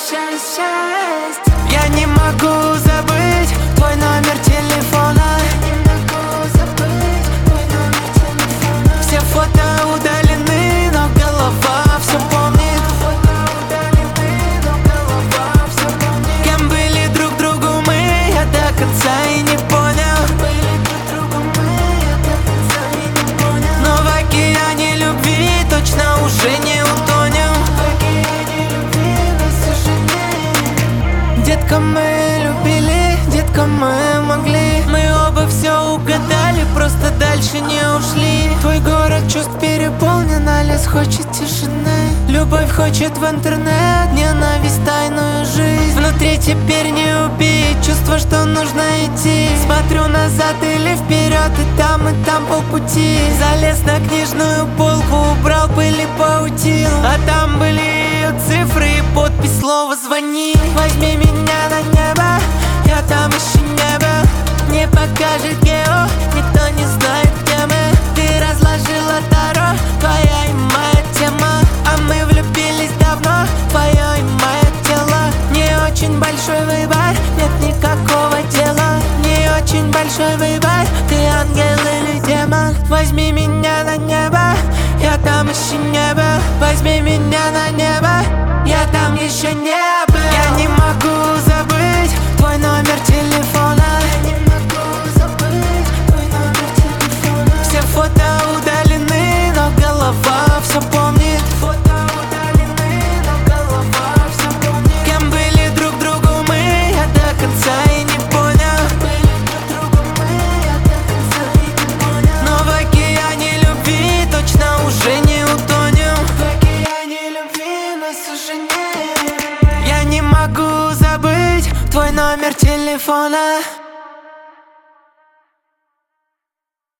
Я не могу забыть твой номер телефона. Все фото удалены, но голова все помнит. Кем были друг другу мы, я до конца и не понял. Но в океане любви точно уже не утонем. Детка, мы любили, детка, мы могли. Мы оба все угадали, просто дальше не ушли. Твой город чувств переполнен, а лес хочет тишины. Любовь хочет в интернет, ненависть тайную жизнь. Внутри теперь не убить чувство, что нужно идти. Смотрю назад или вперед, и там полпути. Залез на книжную полку, убрал пыль и паутину. А там были ее цифры и подпись, слово «звони». Возьми меня на небо, я там еще не был. Не покажет гео, никто не знает, где мы. Ты разложила таро, твоя и моя тема. А мы влюбились давно, твое и мое тело. Не очень большой выбор, нет никакого дела. Не очень большой выбор, ты ангел или демон. Возьми меня на небо, я там еще не был. Возьми меня на небо, я там еще не был. Я не могу забыть твой номер телефона. Все фото удалены, но голова все помнит. Кем были друг другу мы, я до конца и не понял. Но в океане любви точно уже не утонем. В океане любви нас уже нет. Я не могу забыть твой номер телефона.